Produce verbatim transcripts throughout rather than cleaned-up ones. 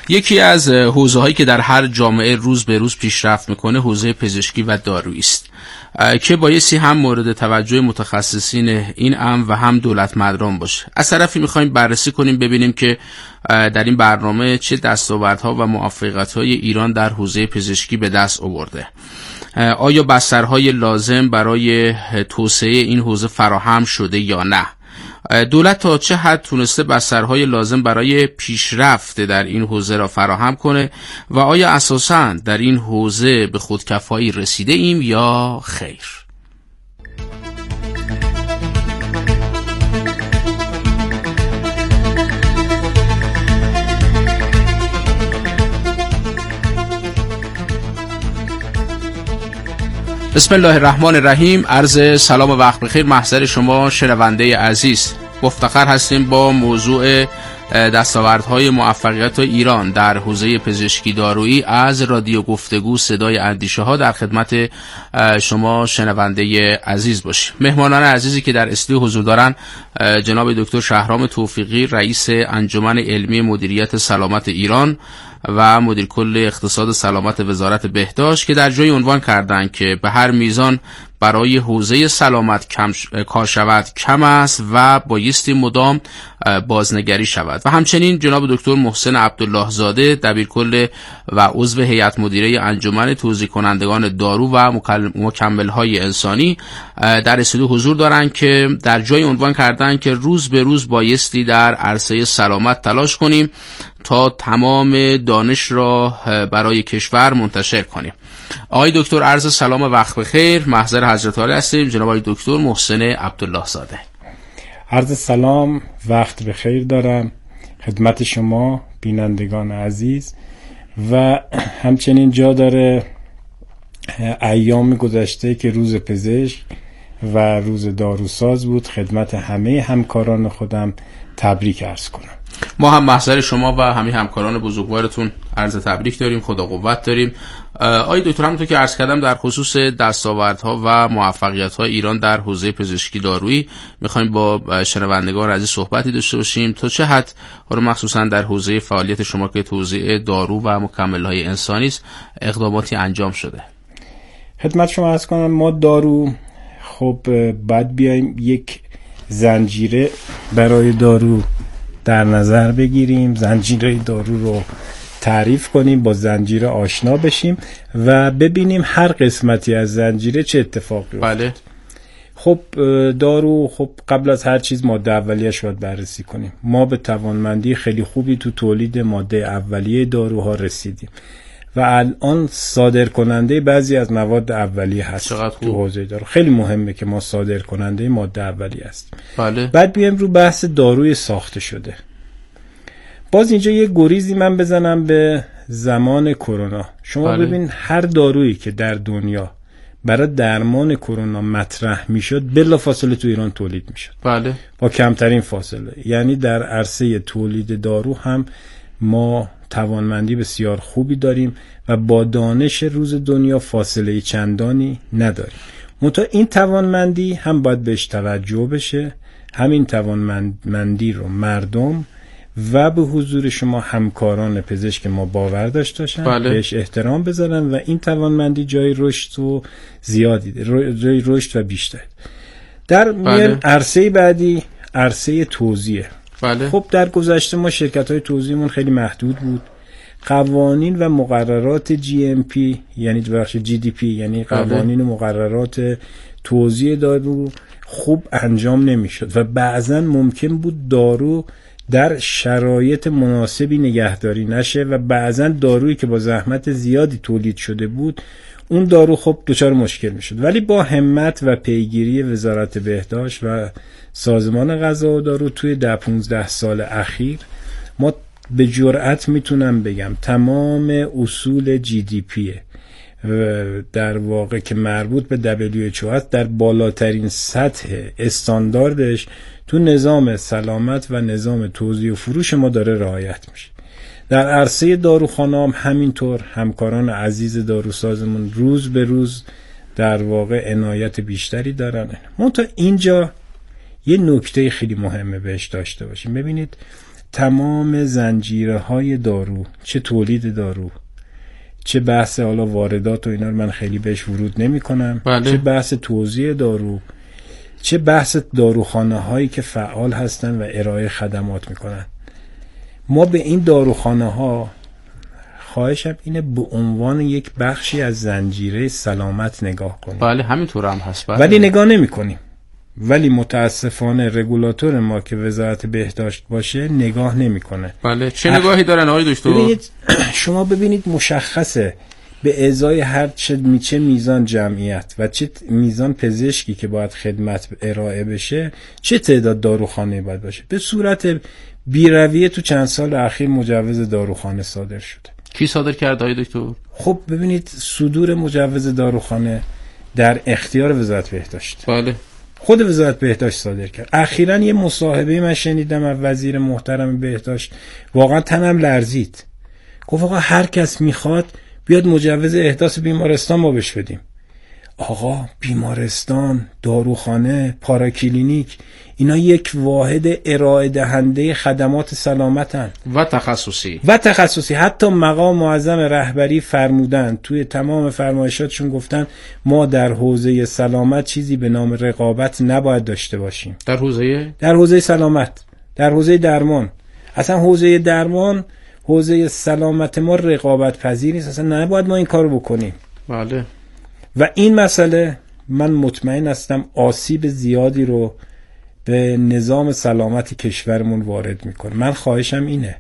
یکی از حوزه‌هایی که در هر جامعه روز به روز پیشرفت میکنه حوزه پزشکی و دارویی است که بایستی هم مورد توجه متخصصین این امر و هم دولتمداران باشه. از طرفی میخوایم بررسی کنیم ببینیم که در این برنامه چه دستاوردها و موفقیت‌های ایران در حوزه پزشکی به دست آورده. آیا بسترهای لازم برای توسعه این حوزه فراهم شده یا نه؟ دولت تا چه حد تونسته بسترهای لازم برای پیشرفت در این حوزه را فراهم کنه و آیا اساساً در این حوزه به خودکفایی رسیده ایم یا خیر؟ بسم الله الرحمن الرحیم. عرض سلام و وقت بخیر محضر شما شنونده عزیز. مفتخر هستیم با موضوع دستاوردهای موفقیت ایران در حوزه پزشکی دارویی از رادیو گفتگو صدای اندیشه ها در خدمت شما شنونده عزیز باشیم. مهمانان عزیزی که در استودیو حضور دارن جناب دکتر شهرام توفیقی، رئیس انجمن علمی مدیریت سلامت ایران و مدیر کل اقتصاد سلامت وزارت بهداشت، که در جای عنوان کردند که به هر میزان برای حوزه سلامت کم ش... کار شود کم است و بایستی مدام بازنگری شود. و همچنین جناب دکتر محسن عبدالله زاده، دبیر کل و عضو هیئت مدیره انجمن توزیع کنندگان دارو و مکمل‌های انسانی در استودیو حضور دارند که در جای عنوان کردند که روز به روز بایستی در عرصه سلامت تلاش کنیم تا تمام دانش را برای کشور منتشر کنیم. آقای دکتر عرض سلام و وقت بخیر، محضر حضرت عالی هستیم. جناب آقای دکتر محسن عبدالله زاده. عرض سلام، وقت بخیر دارم خدمت شما بینندگان عزیز و همچنین جا داره ایام گذشته که روز پزشک و روز داروساز بود خدمت همه همکاران خودم تبریک عرض کنم. ما هم محضر شما و همه همکاران بزرگوارتون عرض تبریک داریم، خدا قوت داریم. آقای دکتر، همونطور که عرض کردم در خصوص دستاوردها و موفقیت‌های ایران در حوزه پزشکی دارویی می‌خوایم با شنوندگان عزیز صحبتی داشته باشیم. تا چه حد مخصوصا در حوزه فعالیت شما که توزیع دارو و مکمل‌های انسانی است اقداماتی انجام شده؟ خدمت شما عرض کنم ما دارو خب بعد بیایم یک زنجیره برای دارو در نظر بگیریم، زنجیره دارو رو تعریف کنیم، با زنجیره آشنا بشیم و ببینیم هر قسمتی از زنجیره چه اتفاقی افتاد. بله. خب دارو خب قبل از هر چیز ماده اولیه‌اش رو بررسی کنیم. ما به توانمندی خیلی خوبی تو تولید ماده اولیه داروها رسیدیم و الان صادر کننده بعضی از مواد اولیه هست تو حوزه دارو. خیلی مهمه که ما صادر کننده ماده اولیه هستیم. بله. بعد بیایم رو بحث داروی ساخته شده. باز اینجا یه گریزی من بزنم به زمان کرونا. شما بله. ببین هر دارویی که در دنیا برای درمان کرونا مطرح میشد بلافاصله تو ایران تولید میشد. بله. با کمترین فاصله. یعنی در عرصه تولید دارو هم ما توانمندی بسیار خوبی داریم و با دانش روز دنیا فاصله چندانی نداریم. منتها این توانمندی هم باید بهش توجه بشه، همین توانمندی رو مردم و به حضور شما همکاران پزشک ما باور داشته باشن، بله. بهش احترام بذارن و این توانمندی جای رشد و زیادی جای رشد و بیشتر. در میان عرصه بعدی عرصه توزیع. بله. خب در گذشته ما شرکت‌های توزیعمون خیلی محدود بود. قوانین و مقررات جی ام پی یعنی بخش جی دی پی یعنی قوانین و مقررات توزیع دارو خوب انجام نمی‌شد و بعضاً ممکن بود دارو در شرایط مناسبی نگهداری نشه و بعضاً دارویی که با زحمت زیادی تولید شده بود اون دارو خب دچار مشکل میشد. ولی با همت و پیگیری وزارت بهداشت و سازمان غذا و دارو توی ده پونزده سال اخیر ما به جرئت میتونم بگم تمام اصول جی دی پی در واقع که مربوط به دبلیو اچ او هست در بالاترین سطح استانداردش تو نظام سلامت و نظام توزیع و فروش ما داره رعایت میشه. در عرصه داروخانه هم همینطور همکاران عزیز داروسازمون روز به روز در واقع عنایت بیشتری دارن. منتها اینجا یه نکته خیلی مهمه بهش داشته باشیم. ببینید تمام زنجیرهای دارو، چه تولید دارو، چه بحث حالا واردات و اینا رو من خیلی بهش ورود نمی کنم، بله. چه بحث توزیع دارو، چه بحث داروخانه هایی که فعال هستن و ارائه خدمات میکنن. ما به این داروخانه ها خواهشم اینه به عنوان یک بخشی از زنجیره سلامت نگاه کنیم. بله همینطور هم هست. بله. ولی نگاه نمی کنیم. ولی متاسفانه رگولاتور ما که وزارت بهداشت باشه نگاه نمیکنه. بله چه نگاهی دارن آقای دکتر؟ ببینید شما ببینید مشخصه به ازای هر چه میچه میزان جمعیت و چه میزان پزشکی که باید خدمت ارائه بشه چه تعداد داروخانه باید باشه. به صورت بی‌رویه تو چند سال اخیر مجوز داروخانه صادر شده. کی صادر کرد آقای دکتر؟ خب ببینید صدور مجوز داروخانه در اختیار وزارت بهداشت. بله خود وزارت بهداشت صادر کرد. اخیراً یه مصاحبه من شنیدم از وزیر محترم بهداشت، واقعا تنم لرزید. گفت آقا هر کس میخواد بیاد مجوز احداث بیمارستان ما بهش بدیم. آقا بیمارستان، داروخانه، پاراکلینیک اینا یک واحد ارائه دهنده خدمات سلامتن و تخصصی و تخصصی. حتی مقام معظم رهبری فرمودن توی تمام فرمایشاتشون گفتن ما در حوزه سلامت چیزی به نام رقابت نباید داشته باشیم. در حوزه در حوزه سلامت، در حوزه درمان. اصلا حوزه درمان، حوزه سلامت ما رقابت پذیر نیست، اصلا نباید ما این کارو بکنیم. بله. و این مسئله من مطمئن هستم آسیب زیادی رو به نظام سلامت کشورمون وارد میکنه. من خواهشم اینه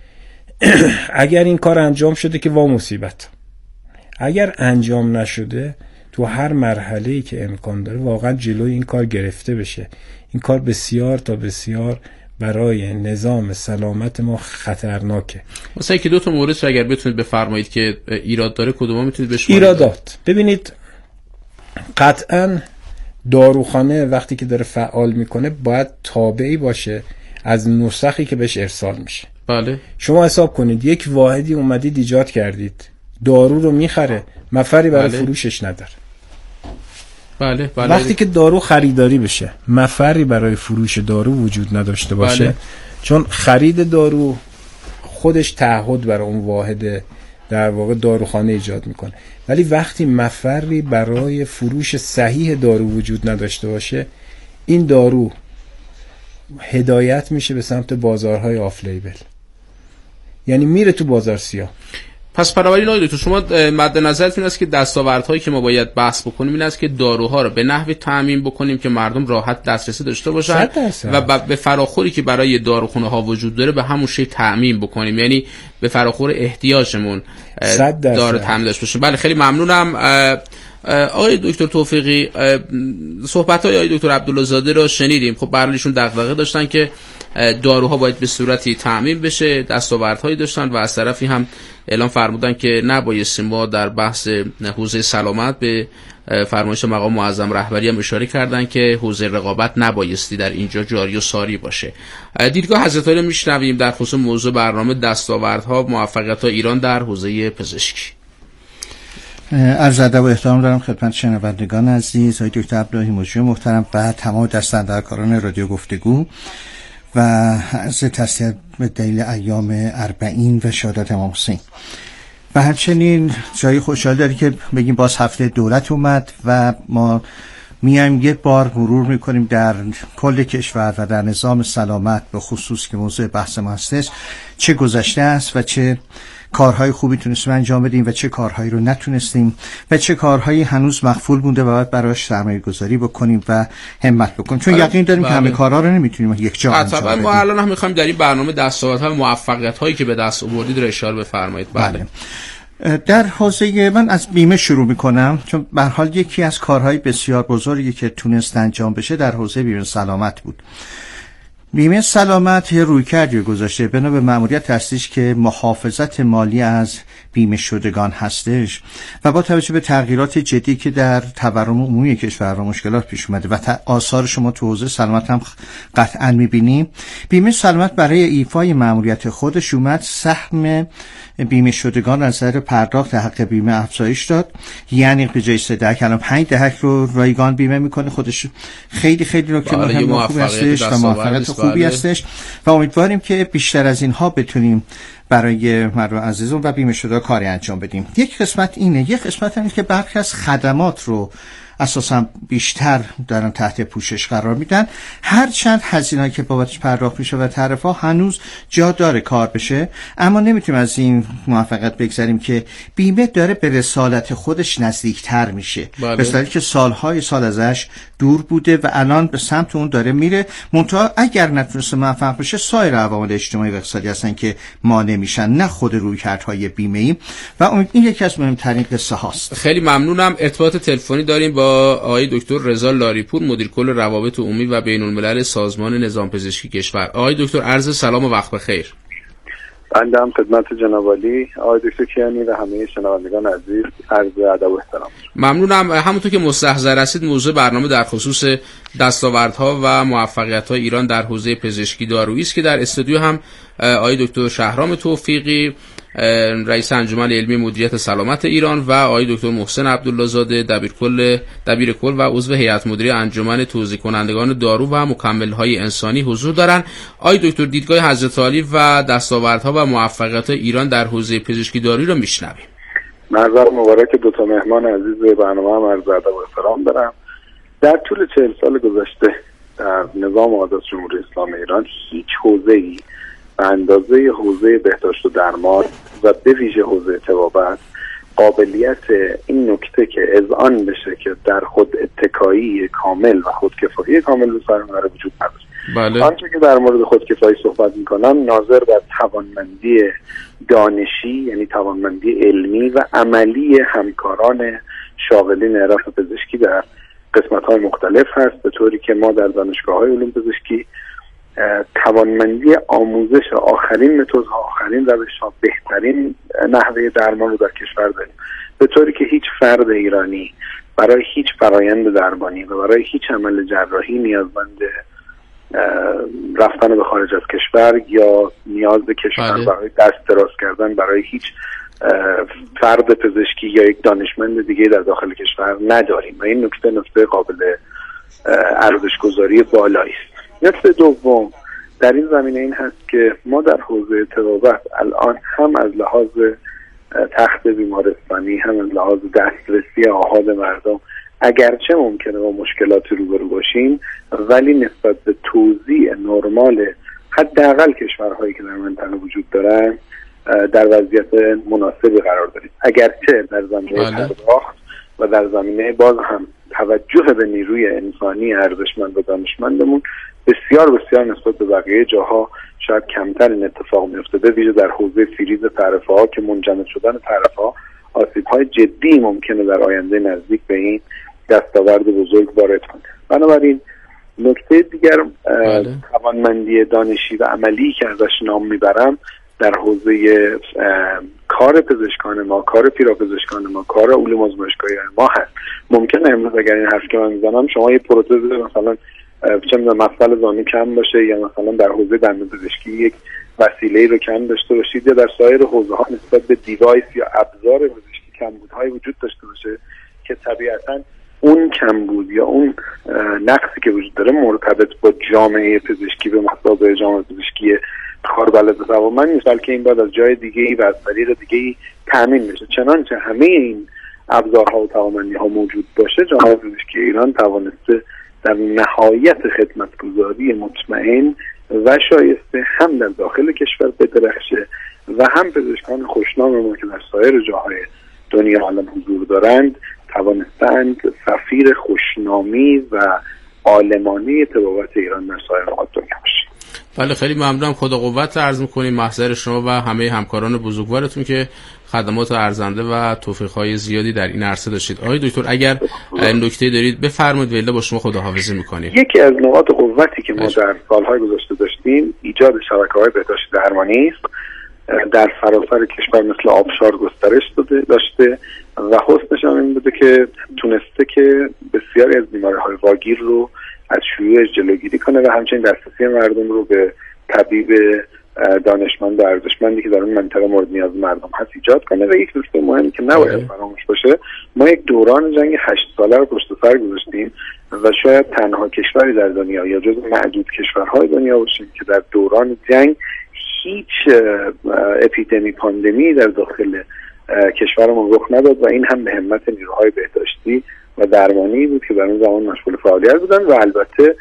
اگر این کار انجام شده که وا مصیبت، اگر انجام نشده تو هر مرحله‌ای که امکان داره واقعا جلوی این کار گرفته بشه. این کار بسیار تا بسیار برای نظام سلامت ما خطرناکه. مثلا که دو تا مورد رو اگر بتونید بفرمایید که ایراد داره کدوما میتونید بشمارید؟ ایرادات ببینید قطعاً داروخانه وقتی که داره فعال میکنه باید تابعی باشه از نسخی که بهش ارسال میشه. بله. شما حساب کنید یک واحدی اومدید ایجاد کردید، دارو رو میخره، مفری برای بله. فروشش نداره. بله بله. وقتی که دارو خریداری بشه مفری برای فروش دارو وجود نداشته باشه. بله. چون خرید دارو خودش تعهد برای اون واحد در واقع داروخانه ایجاد میکنه. ولی وقتی مفری برای فروش صحیح دارو وجود نداشته باشه این دارو هدایت میشه به سمت بازارهای آف لیبل، یعنی میره تو بازار سیاه. پس بنابراین آقای دکتر شما مد نظرتون است که دستاوردهایی که ما باید بحث بکنیم این است که داروها رو به نحوی تامین بکنیم که مردم راحت دسترسی داشته باشن و به فراخوری که برای داروخانه ها وجود داره به همون شکل تامین بکنیم، یعنی به فراخور احتیاجمون دارو تامین داشته باشیم. بله خیلی ممنونم آقای دکتر توفیقی. صحبت‌های آقای دکتر عبدالله زاده رو شنیدیم. خب برایشون دغدغه داشتن که داروها باید به صورتی تامین بشه، دستاوردهایی داشتن و از طرفی هم اعلام فرمودن که نبایستی ما در بحث حوزه سلامت به فرمایش مقام معظم رهبری هم اشاره کردن که حوزه رقابت نبایستی در اینجا جاری و ساری باشه. دیدگاه حضرت عالی رو میشنویم در خصوص موضوع برنامه دستاوردها و موفقیت‌های ایران در حوزه پزشکی. عرض ادب و احترام دارم خدمت شنوندگان عزیز، آقای دکتر عبداللهی مجری محترم و تمام دستاندرکاران رادیو گفتگو و عرض تسلیت به دلیل ایام اربعین و شهادت امام حسین. و همچنین جای خوشحال داری که بگیم باز هفته دولت اومد و ما میایم یک بار مرور میکنیم در کل کشور و در نظام سلامت به خصوص که موضوع بحث ما هستش چه گذشته است و چه کارهای خوبی تونستیم انجام بدیم و چه کارهایی رو نتونستیم و چه کارهایی هنوز مغفول مونده و باید براش سرمایه گذاری بکنیم و همت بکنیم، چون یقین داریم بله. که همه کارها رو نمیتونیم یک جا انجام بدیم. ما الان هم میخوایم در این برنامه دستاوردها و موفقیت‌هایی که به دست آوردید رو اشاره بفرمایید. بله. بله. در حوزه من از بیمه شروع میکنم، چون به هر حال یکی از کارهای بسیار بزرگی که تونست انجام بشه در حوزه بیمه سلامت بود. بیمه سلامت یه رویکردی گذاشته بنا به مأموریت هستش که محافظت مالی از بیمه شدگان هستش و با توجه به تغییرات جدی که در تورم عمومی کشور و مشکلات پیش اومده و آثار شما تو حوزه سلامت هم قطعا میبینیم، بیمه سلامت برای ایفای مأموریت خودش اومد سهم بیمه شدگان از نظر پرداخت حق بیمه افزایش داد، یعنی به جای سه دهک الان پنج دهک رو رایگان بیمه میکنه. خودش خیلی خیلی نکته مهم و خوبی هستش و موفقیت خوبی هستش و امیدواریم که بیشتر از اینها بتونیم برای مردم عزیزون و بیمه شده کاری انجام بدیم. یک قسمت اینه، یک قسمت اینه که برخی از خدمات رو اساسا بیشتر دارن تحت پوشش قرار میدن، هرچند هزینه‌ای که بابتش پرداخت میشه و تعرفه هنوز جا داره کار بشه، اما نمیتونیم از این موفقیت بگذاریم که بیمه داره به رسالت خودش نزدیکتر میشه، بله. به صورتی که سالهای سال ازش دور بوده و الان به سمت اون داره میره. منتها اگر نتونسته موفق بشه، سایر عوامل اجتماعی و اقتصادی هستن که مانع میشن، نه خود رویکردهای بیمه‌ای، و این یکی از مهمترین قصه هاست. خیلی ممنونم. ارتباط تلفنی داریم با آقای دکتر رضا لاریپور، مدیر کل روابط عمومی و بین الملل سازمان نظام پزشکی کشور. آقای دکتر عرض سلام و وقت بخیر. بنده هم خدمت جناب عالی آقای دکتر کیانی و همه شنوندگان عزیز عرض ادب و احترام. ممنونم. همونطور که مستحضر هستید، موضوع برنامه در خصوص دستاوردها و موفقیت‌های ایران در حوزه پزشکی دارویی است که در استودیو هم آقای دکتر شهرام توفیقی، رئیس انجمن علمی مدیریت سلامت ایران، و آقای دکتر محسن عبدالله زاده، دبیر کل دبیر کل و عضو هیئت مدیره انجمن توزیع کنندگان دارو و مکمل‌های انسانی حضور دارند. آقای دکتر، دیدگاه حضرت عالی و دستاوردها و موفقیت ایران در حوزه پزشکی دارویی را میشنویم. معذر مبارک دو تا مهمان عزیز برنامه هم عرض ادب و احترام دارم. در طول چهل سال گذشته در نظام آزاد جمهوری اسلامی ایران هیچ حوزه‌ای به اندازه حوزه بهداشت و درمان و به ویژه حوزه طبابت قابلیت این نکته که اذعان بشه که در خود اتکایی کامل و خودکفایی کامل به سر میبره وجود نداره. بله. آنچه که در مورد خودکفایی صحبت میکنم ناظر بر توانمندی دانشی، یعنی توانمندی علمی و عملی همکاران شاغلین حرف پزشکی در قسمت‌های مختلف هست، به طوری که ما در دانشگاه‌های علوم پزشکی توانمندی آموزش آخرین متدها، آخرین روش‌ها، بهترین نحوه درمان رو در کشور داریم، به طوری که هیچ فرد ایرانی برای هیچ فرایند درمانی و برای هیچ عمل جراحی نیازمند رفتن به خارج از کشور یا نیاز به کشور بله. برای دست دراز کردن برای هیچ فرد پزشکی یا یک دانشمند دیگه در داخل کشور نداریم و این نکته نکته قابل ارزش‌گذاری بالایی است. نکته دوم در این زمینه این هست که ما در حوزه طبابت الان هم از لحاظ تخت بیمارستانی، هم از لحاظ دسترسی آحاد مردم، اگرچه ممکنه با مشکلاتی روبرو باشیم، ولی نسبت به توزیع نرمال حداقل کشورهایی که در منطقه وجود دارن در وضعیت مناسبی قرار داریم. اگرچه در زمینه پرداخت و در زمینه باز هم توجه به نیروی انسانی ارزشمند و دانشمندمون بسیار بسیار نسبت به بقیه جاها شاید کمتر این اتفاق میفته، به ویژه در حوزه فریز تعرفه ها که منجمد شدن تعرفه ها آسیب های جدی ممکنه در آینده نزدیک به این دستاورد بزرگ وارد کنه. بنابراین نکته دیگر بله. توانمندی دانشی و عملی که ازش نام میبرم در حوزه کار پزشکان ما، کار پیراپزشکان ما، کار علوم آزمایشگاهی ما هست. ممکنه امروز اگر این حرف که من میزنم شما یه پروتز مثلا چه میدونم مفصل زانو کم باشه یا مثلا در حوزه دندانپزشکی یک وسیله‌ای رو کم داشته باشید یا در سایر حوزه‌ها نسبت به دیوایس یا ابزار پزشکی کمبودهای وجود داشته باشه که طبیعتاً اون کمبود یا اون نقصی که وجود داره مرتبط با جامعه پزشکی به مثابه جامعه پزشکی کاربلد و توانمند نیست، بلکه این باید از جای دیگه‌ای و از طریق دیگه‌ای تامین بشه. چنانچه همه این ابزارها و توانمندی‌ها موجود باشه، جامعه پزشکی ایران توانسته در نهایت خدمتگزاری مطمئن و شایسته هم در داخل کشور بدرخشه و هم پزشکان خوشنام ما که در سایر جاهای دنیا الان حضور دارند توانستند سفیر خوشنامی و عالمانه طبابت ایران در سایر نقاط دنیا باشند. بله، خیلی ممنونم. خدا قوت عرض می‌کنیم محضر شما و همه همکاران بزرگوارتون که خدمات ارزنده و توفیق‌های زیادی در این عرصه داشتید. آقای دکتر اگر نکته دارید بفرمایید و الا با شما خداحافظی می‌کنیم. یکی از نقاط قوتی که ما در سال‌های گذشته داشتیم ایجاد شبکه‌های بهداشت درمانی است. در سراسر کشور مثل آبشار گسترش داشته و حسنش هم این بوده که تونسته که بسیاری از بیماری‌های واگیر رو از شیوعش جلوگیری کنه و همچنین دسترسی مردم رو به طبیب دانشمند و ارزشمندی که در اون منطقه مورد نیاز مردم هست ایجاد کنه. و یک نکته مهمی که نباید فراموش باشه، ما یک دوران جنگ هشت ساله رو پشت سر گذاشتیم و شاید تنها کشوری در دنیا یا جز معدود کشورهای دنیا باشیم که در دوران جنگ هیچ اپیدمی پاندمی در داخل کشورمون رخ نداد و این هم به همت نیروهای بهداشتی و درمانی بود که در اون زمان مشغول فعالیت بودن و البته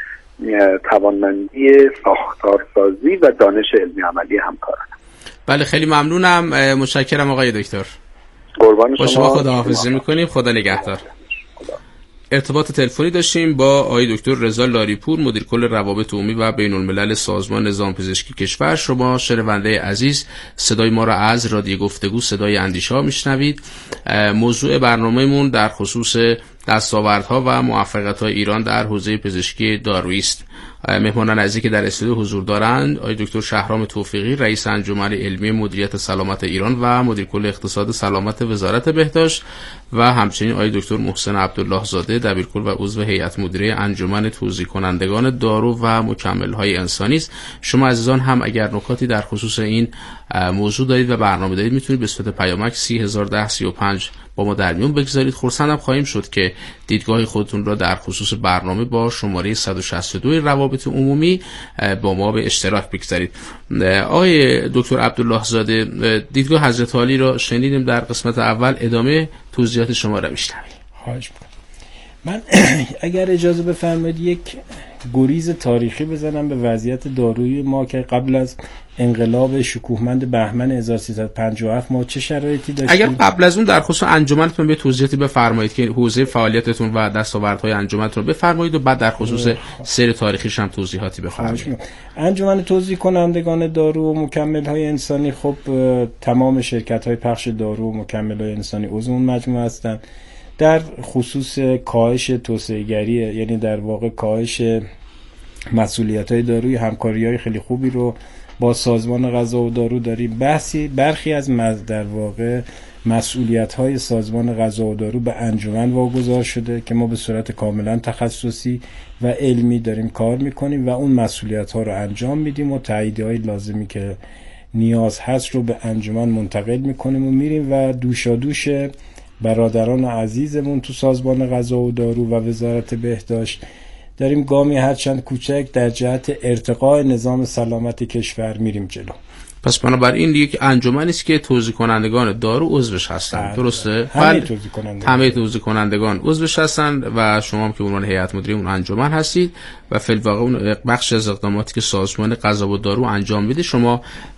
توانمندی ساختارسازی و دانش علمی عملی همکاران. بله خیلی ممنونم، متشکرم آقای دکتر. قربان شما. با شما خداحافظی میکنیم. خدا نگهدار. ارتباط تلفنی داشتیم با آقای دکتر رضا لاریپور، مدیر کل روابط عمومی و بین الملل سازمان نظام پزشکی کشور. شما شنونده عزیز صدای ما را از رادیو گفتگو صدای اندیشه ها میشنوید. موضوع برنامه‌مون در خصوص دستاوردها و موفقیت‌های ایران در حوزه پزشکی دارویی است. مهمانان عزیزی که در استودیو حضور دارند آقای دکتر شهرام توفیقی، رئیس انجمن علمی مدیریت سلامت ایران و مدیر کل اقتصاد سلامت وزارت بهداشت، و همچنین آقای دکتر محسن عبدالله زاده، دبیرکل و عضو هیئت مدیره انجمن توزیع کنندگان دارو و مکمل‌های انسانی است. شما عزیزان هم اگر نکاتی در خصوص این موضوع دارید و برنامه دارید میتونید به صورت پیامک سی هزار و ده سی و پنج با ما در میون بگذارید. خرسندم خواهیم شد که دیدگاه خودتون را در خصوص برنامه با شماره صد و شصت و دو روابط عمومی با ما به اشتراک بگذارید. آقای دکتر عبدالله زاده، دیدگاه حضرت عالی را شنیدیم در قسمت اول، ادامه توضیحات شما را میشنویم. خواهش می‌کنم. من اگر اجازه بفرمایید یک گریز تاریخی بزنم به وضعیت دارویی ما که قبل از انقلاب شکوهمند بهمن هزار و سیصد و پنجاه و هفت ما چه شرایطی داشتیم. اگر قبل از اون در خصوص انجمنتون به توضیحاتی بفرمایید که حوزه فعالیتتون و دستاوردهای انجمنتون رو بفرمایید و بعد در خصوص سیر تاریخیش هم توضیحاتی بفرمایید. انجمن توزیع کنندگان دارو و مکمل‌های انسانی، خب تمام شرکت‌های پخش دارو و مکمل‌های انسانی عضو اون مجموعه هستند. در خصوص کاهش توسعه‌گری، یعنی در واقع کاهش مسئولیت‌های دارویی، همکاری‌های خیلی خوبی رو با سازمان غذا و دارو داریم. بحثی برخی از مز در واقع مسئولیت‌های سازمان غذا و دارو به انجمن واگذار شده که ما به صورت کاملا تخصصی و علمی داریم کار می‌کنیم و اون مسئولیت‌ها رو انجام میدیم و تاییدهای لازمی که نیاز هست رو به انجمن منتقل می‌کنیم و میریم و دوشادوش برادران عزیزمون تو سازمان غذا و دارو و وزارت بهداشت داریم گامی هرچند کوچک در جهت ارتقاء نظام سلامت کشور میریم جلو. پس بنابراین یک انجمنی است که توزیع کنندگان دارو عضوش هستند، درسته؟ همه توزیع کنندگان همه توزیع کنندگان عضوش هستند و شما هم که عنوان هیئت مدیره اون انجمن هستید و فی الواقع اون بخش از اقداماتی که سازمان غذا و دارو انجام میده شما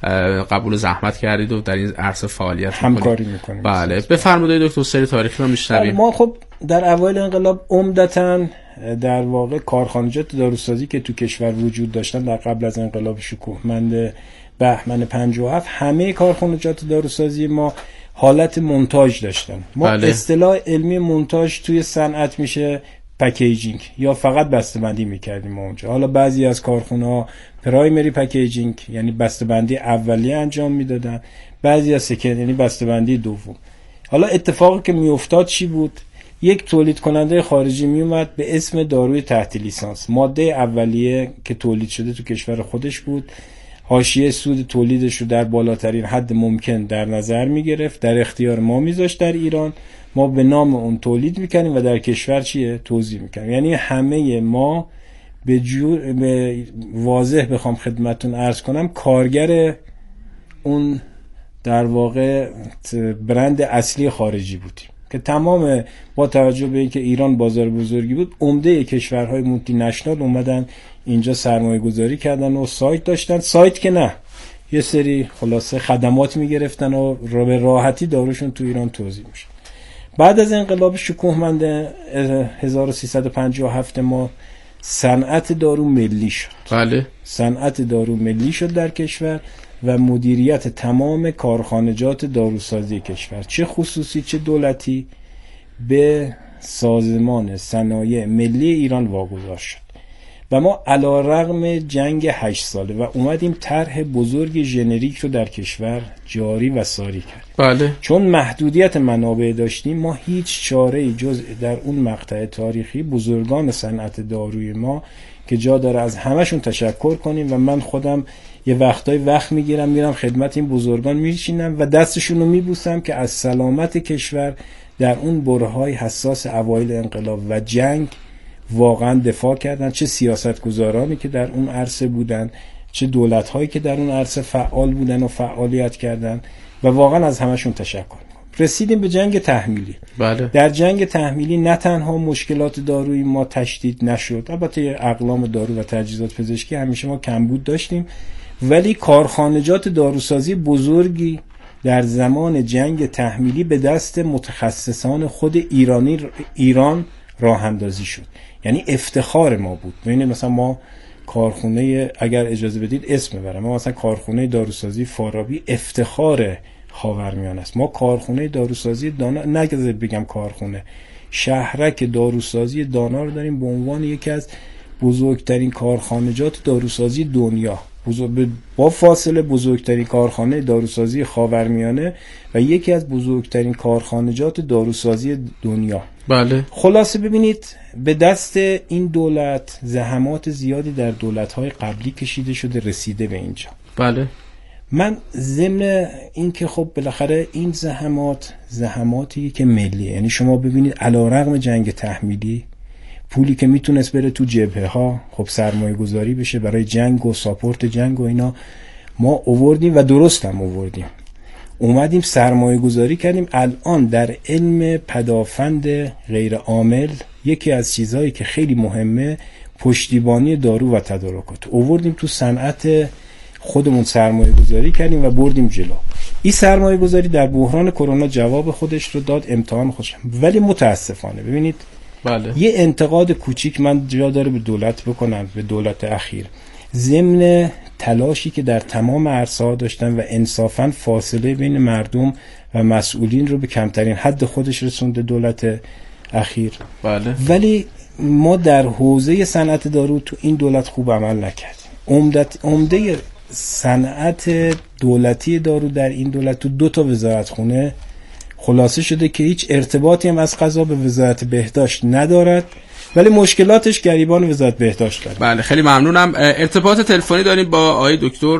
قبول زحمت کردید و در این عرصه فعالیت همکاری میکنید. بله بفرمایید دکتر، سری تاریخی رو میشنویم. ما خب در اوایل انقلاب عمدتاً در واقع کارخانجات داروسازی که تو کشور وجود داشتن در قبل از انقلاب شکوهمند بهمن پنجاه و هفت، همه کارخانجات داروسازی ما حالت مونتاژ داشتن. ما بله. اصطلاح علمی مونتاژ توی صنعت میشه پکیجینگ یا فقط بسته‌بندی میکردیم اونجا. حالا بعضی از کارخونه‌ها پرایمری پکیجینگ یعنی بسته‌بندی اولیه انجام میدادن، بعضی از سکند یعنی بسته‌بندی دوم. حالا اتفاقی که میافتاد چی بود؟ یک تولید کننده خارجی می اومد به اسم داروی تحت لیسانس، ماده اولیه که تولید شده تو کشور خودش بود، حاشیه سود تولیدش رو در بالاترین حد ممکن در نظر می گرفت، در اختیار ما میذاشت در ایران، ما به نام اون تولید میکنیم و در کشور چیه توزیع میکنیم. یعنی همه ما به, جو... به واضح بخوام خدمتتون عرض کنم کارگر اون در واقع برند اصلی خارجی بودیم که تمام با توجه به اینکه ایران بازار بزرگی بود، عمده کشورهای مولتی نشنال اومدن اینجا سرمایه گذاری کردن و سایت داشتن. سایت که نه، یه سری خلاصه خدمات میگرفتن و به راحتی داروشون تو ایران توزیع میشه. بعد از انقلاب شکوهمند هزار و سیصد و پنجاه و هفت ما صنعت دارو ملی شد. بله. صنعت دارو ملی شد در کشور و مدیریت تمام کارخانجات داروسازی کشور، چه خصوصی چه دولتی، به سازمان صنایع ملی ایران واگذار شد و ما علی‌رغم جنگ هشت ساله و اومدیم طرح بزرگ ژنریک رو در کشور جاری و ساری کردیم. بله. چون محدودیت منابع داشتیم، ما هیچ چاره‌ای جز در اون مقطع تاریخی بزرگان صنعت داروی ما که جا داره از همشون تشکر کنیم و من خودم یه وقتای وقت میگیرم میرم خدمت این بزرگان میشینم و دستشون رو میبوسم که از سلامت کشور در اون برهه‌های حساس اوایل انقلاب و جنگ واقعا دفاع کردن، چه سیاستگزارانی که در اون عرصه بودن، چه دولت‌هایی که در اون عرصه فعال بودن و فعالیت کردن و واقعا از همشون تشکر می‌کنم. رسیدیم به جنگ تحمیلی. بله. در جنگ تحمیلی نه تنها مشکلات دارویی ما تشدید نشد، البته اقلام دارو و تجهیزات پزشکی همیشه ما کمبود داشتیم، ولی کارخانجات داروسازی بزرگی در زمان جنگ تحمیلی به دست متخصصان خود ایرانی ایران راه اندازی شد. یعنی افتخار ما بود. ببینید مثلا ما کارخونه، اگر اجازه بدید اسم ببرم، ما مثلا کارخونه داروسازی فارابی افتخار خاورمیانه است. ما کارخونه داروسازی دانا، نگذار بگم کارخونه، شهرک داروسازی دانا رو داریم به عنوان یکی از بزرگترین کارخانجات داروسازی دنیا، بزرگ... با فاصله بزرگترین کارخانه داروسازی خاورمیانه و یکی از بزرگترین کارخانجات داروسازی دنیا. بله. خلاصه ببینید به دست این دولت زحمات زیادی در دولت‌های قبلی کشیده شده رسیده به اینجا. بله. من ضمن این که خب بالاخره این زحمات زحماتی که ملیه، یعنی شما ببینید علیرغم جنگ تحمیلی پولی که میتونست بره تو جبهه ها خب سرمایه گذاری بشه برای جنگ و ساپورت جنگ و اینا، ما آوردیم و درست هم آوردیم، اومدیم سرمایه گذاری کردیم. الان در علم پدافند غیر عامل یکی از چیزهایی که خیلی مهمه پشتیبانی دارو و تدارکات، آوردیم تو صنعت خودمون سرمایه گذاری کردیم و بردیم جلو. این سرمایه گذاری در بحران کرونا جواب خودش رو داد، امتحان خودش. ولی متاسفانه ببینید بله. یه انتقاد کوچیک من جا داره به دولت بکنم، به دولت اخیر، ضمن تلاشی که در تمام عرصه‌ها داشتن و انصافاً فاصله بین مردم و مسئولین رو به کمترین حد خودش رسونده دولت اخیر. بله. ولی ما در حوزه صنعت دارو تو این دولت خوب عمل نکردیم. عمدت عمده صنعت دولتی دارو در این دولت تو دو تا وزارتخونه خلاصه شده که هیچ ارتباطی هم از قضا به وزارت بهداشت ندارد، ولی مشکلاتش گریبان وزارت بهداشت داره. بله خیلی ممنونم. ارتباط تلفنی داریم با آقای دکتر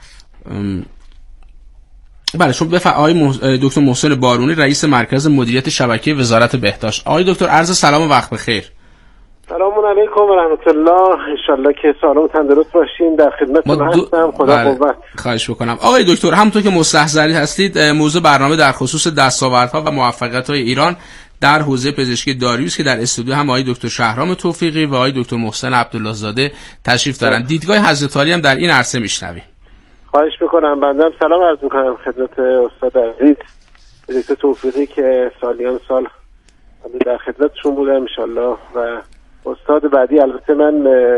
بله شما بفرمایید. آقای مح... دکتر محسن بارونی رئیس مرکز مدیریت شبکه وزارت بهداشت. آقای دکتر عرض سلام و وقت بخیر. سلام علیکم و رحمت الله. انشالله که سالم و تندرست باشین. در خدمتتون دو... هستم. خدا بله. قوت. خواهش میکنم. آقای دکتر همونطور که مستحضری هستید موضوع برنامه در خصوص دستاوردها و موفقیت‌های ایران در حوزه پزشکی دارویی است که در استودیو هم آقای دکتر شهرام توفیقی و آقای دکتر محسن عبدالله زاده تشریف دارن. دیدگاه حضرت عالی هم در این عرصه میشنویم. خواهش میکنم. بنده سلام عرض میکنم خدمت استاد عزیز دکتر توفیقی که سالیان سال در خدمتشون بودم انشالله و استاد بعدی البته من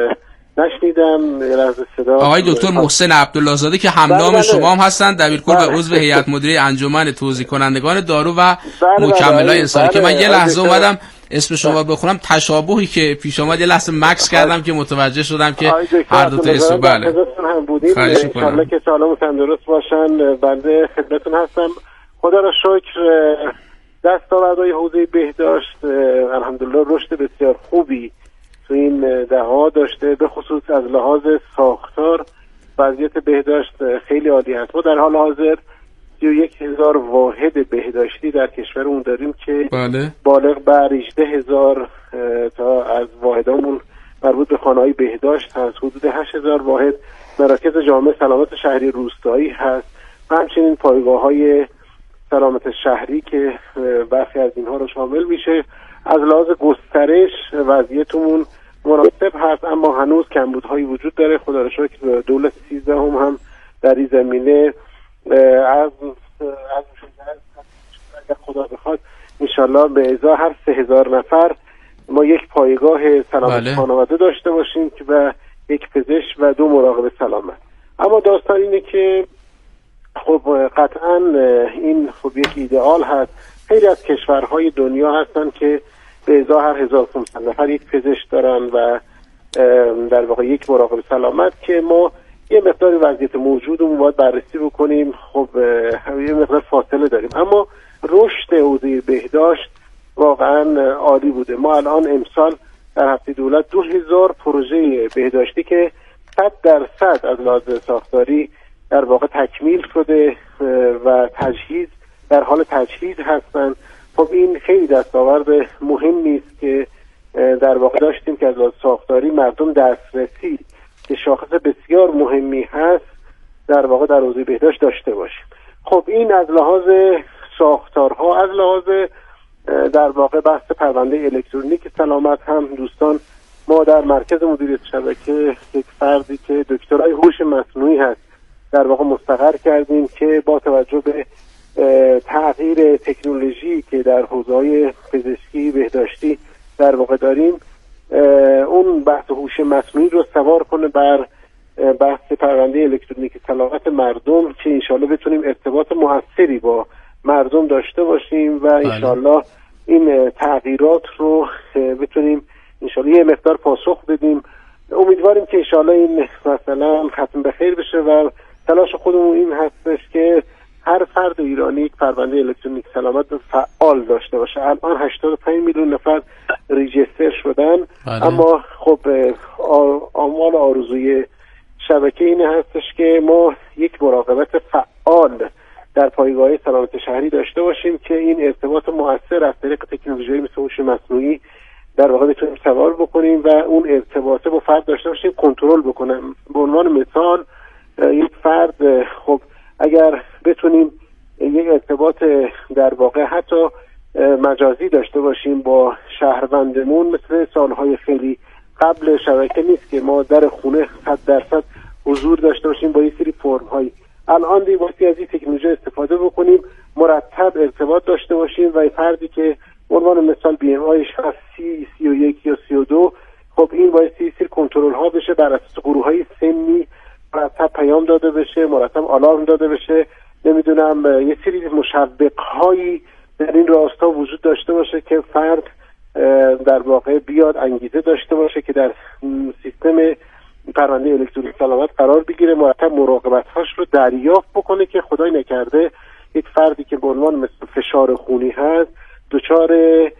نشنیدم یه لحظه صدا. آقای دکتر محسن عبدالله زاده که همنام بله شما هم هستند، دبیرکل و عضو هیئت مدیره انجمن توزیع کنندگان دارو و بله مکمل‌های انسانی. بله که من یه لحظه بله اومدم اسم شما بخونم، تشابهی که پیش اومد یه لحظه مکس کردم که متوجه شدم که هر دو تا اسم. بله خواهش می‌کنم. ان که سالم و تندرست باشن. بنده خدمتتون هستم. خدا را شکر دستاوردهای حوزه بهداشت الحمدلله رشد بسیار خوبی تو این دهها داشته، به خصوص از لحاظ ساختار وضعیت بهداشت خیلی عالی هست. ما در حال حاضر سی و یک هزار واحد بهداشتی در کشورمون داریم که بله. بالغ بر هجده هزار تا از واحدامون مربوط به خانه‌های بهداشت هست، حدود هشت هزار واحد مراکز جامع سلامت شهری روستایی هست و همچنین پایگاه‌های سلامت شهری که برخی از اینها رو شامل میشه. از لحاظ گسترش وضعیتمون مناسب هست، اما هنوز کمبودهایی وجود داره. خدا را شکر دولت سیزده هم هم در این زمینه از از اگر خدا بخواد انشالله به ازای هر سه هزار نفر ما یک پایگاه سلامت بله. خانواده داشته باشیم که و یک پزشک و دو مراقب سلامت. اما داستان اینه که خب قطعا این خب یک ایدئال هست. خیلی از کشورهای دنیا هستن که به ازای هر هزار و پانصد نفر یک پزشک دارن و در واقع یک مراقب سلامت که ما یه مقدار وضعیت موجودمون باید بررسی بکنیم. خب یه مقدار فاصله داریم، اما رشد حوزه بهداشت واقعا عالی بوده. ما الان امسال در هفته دولت دو هزار پروژه بهداشتی که صد درصد از لحاظ ساختاری در واقع تکمیل شده و تجهیز در حال تجهیز هستند. خب این خیلی دستاورد مهمی است که در واقع داشتیم که از لحاظ ساختاری مردم دسترسی که شاخص بسیار مهمی هست در واقع در حوزه بهداشت داشته باشیم. خب این از لحاظ ساختارها، از لحاظ در واقع بحث پرونده الکترونیک سلامت هم دوستان، ما در مرکز مدیریت شبکه یک فردی که دکترای هوش مصنوعی هست در واقع مستقر کردیم که با توجه به تغییر تکنولوژی که در حوزه‌های پزشکی بهداشتی در واقع داریم، اون بحث هوش مصنوعی رو سوار کنه بر بحث پرونده الکترونیک سلامت مردم که انشالله بتونیم ارتباط موثری با مردم داشته باشیم و انشالله این تغییرات رو بتونیم انشالله یه مقدار پاسخ بدیم. امیدواریم که انشالله این مثلا ختم به خیر بشه و تلاش خودمون این هستش که هر فرد ایرانی یک پرونده الکترونیک سلامت فعال داشته باشه. الان هشتاد و پنج میلیون نفر ریجستر شدن، بله. اما خب آمال آرزوی شبکه اینه هستش که ما یک مراقبت فعال در پایگاه سلامت شهری داشته باشیم که این ارتباط مؤثر از طریق تکنولوژی مثل هوش مصنوعی در واقع بتونیم سوار بکنیم و اون ارتباطه با فرد داشته باشیم، کنترل بکنیم. به عنوان مثال یک فرد خب اگر بتونیم یک ارتباط در واقع حتی مجازی داشته باشیم با شهروندمون، مثل سالهای خیلی قبل شبکه نیست که ما در خونه صد درصد حضور داشته باشیم با یک سری فرم هایی. الان دیگه واسه از این تکنولوژی استفاده بکنیم، مرتب ارتباط داشته باشیم و فردی که عنوان مثال بی ام آیش هست سی، سی و یک یا سی و دو، خب این باید سی سری کنترل ها بشه، بر اساس گروه های سنی مرتب پیام داده بشه، مرتب آلارم داده بشه، نمیدونم یه سری مشوق هایی در این راستا وجود داشته باشه که فرد در واقع بیاد انگیزه داشته باشه که در سیستم پرونده الکترونیک سلامت قرار بگیره، مرتب مراقبت هاش رو دریافت بکنه که خدای نکرده یک فردی که به عنوان مثل فشار خونی هست دچار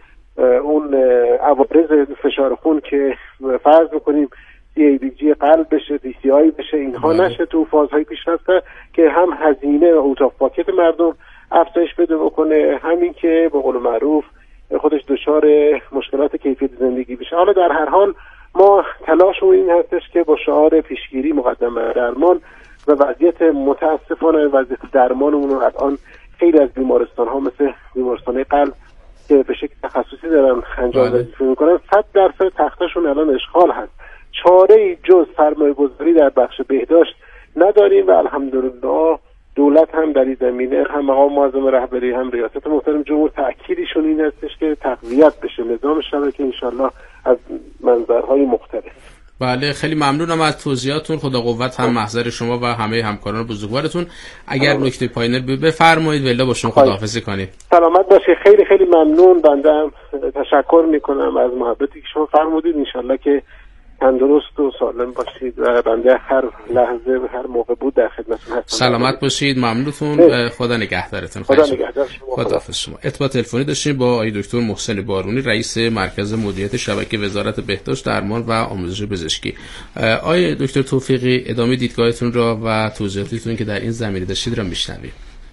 اون عوارض فشار خون که فرض بکنیم سی ای بی جی قلب بشه، دی سی آی بشه، اینها نشه تو فازهای پیشرفته که هم هزینه و اوت آف پاکت مردم افزایش بده بکنه، همین که به قول معروف خودش دچار مشکلات کیفیت زندگی بشه. حالا در هر حال ما تلاشمون این هستش که با شعار پیشگیری مقدم بر درمان و وضعیت متاسفانه وضعیت درمانمون رو الان خیلی از بیمارستان ها مثل بیمارستان قلب که به شکل تخصصی دارن انجام وظیفه میکنن صد درصد تختشون الان اشغال هست. چاره جز سرمایه گذاری در بخش بهداشت نداریم و الحمدلله دولت هم در این زمینه، هم مقام معظم رهبری هم ریاست محترم جمهور تأکیدشون این هستش که تقویت بشه نظام شبکه انشالله از منظرهای مختلف. بله خیلی ممنونم از توضیحاتون. خدا قوت هم محضر شما و همه همکاران بزرگوارتون. اگر نکته پایانی بفرمایید ولی با شما خداحافظی کنیم. سلامت باشید. خیلی خیلی ممنون. بنده هم تشکر میکنم از محبتی که شما فرمودید. انشالله که تندرست و سالم باشید و بنده هر لحظه و هر موقع بود در خدمتتون هستم. سلامت باشید. ممنونتون. خدا نگهدارتون. خدا نگهدار شما. خداحافظ شما. ارتباط تلفنی داشتیم با آقای دکتر محسن بارونی، رئیس مرکز مدیریت شبکه وزارت بهداشت، درمان و آموزش پزشکی. آقای دکتر توفیقی ادامه دیدگاهتون را و توضیحاتتون که در این زمینه داشتید را میشنویم.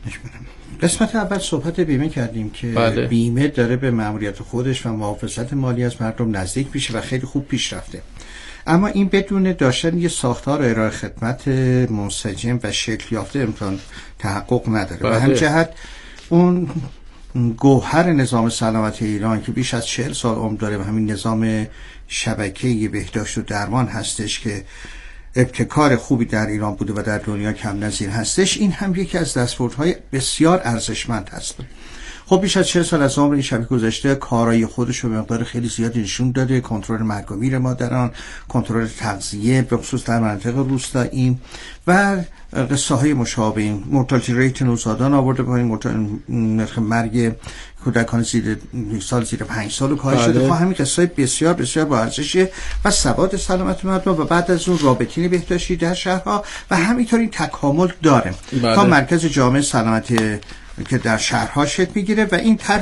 قسمت اول صحبت بیمه کردیم که بله. بیمه داره به مأموریت خودش و محافظت مالی از مردم نزدیک میشه و خیلی خوب پیش رفته، اما این بدون داشتن یه ساختار ارائه خدمت منسجم و شکل یافته امکان تحقق نداره بله. و همجهت اون گوهر نظام سلامت ایران که بیش از چهل سال عمر داره و همین نظام شبکه‌ای بهداشت و درمان هستش که ابتکار خوبی در ایران بوده و در دنیا کم نظیر هستش، این هم یکی از دستاوردهای بسیار ارزشمند هست. خب بیش از چهل سال از عمر این شبکه گذشته کارایی خودش رو به مقدار خیلی زیادی نشون داده. کنترل مرگ و میر مادران، کنترل تغذیه به خصوص در مناطق روستایی و قصه های مشابه این مورتالتی ریت نوزادان آورده پایین، نرخ مرگ کودکان زیر سال زیر پنج سال رو کاهش شده. خب همین قصه بسیار بسیار با ارزشه و ثبات سلامت مردم و بعد از اون رابطین بهداشتی در شهرها و همینطور این تکامل داره تا مرکز جامع سلامت که در شهرها شکل میگیره و این